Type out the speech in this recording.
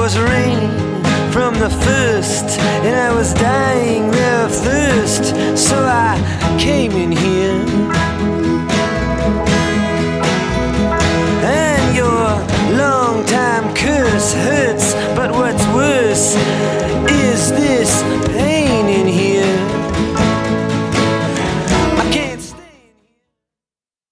was raining from the first, and I was dying there of thirst. So I came in here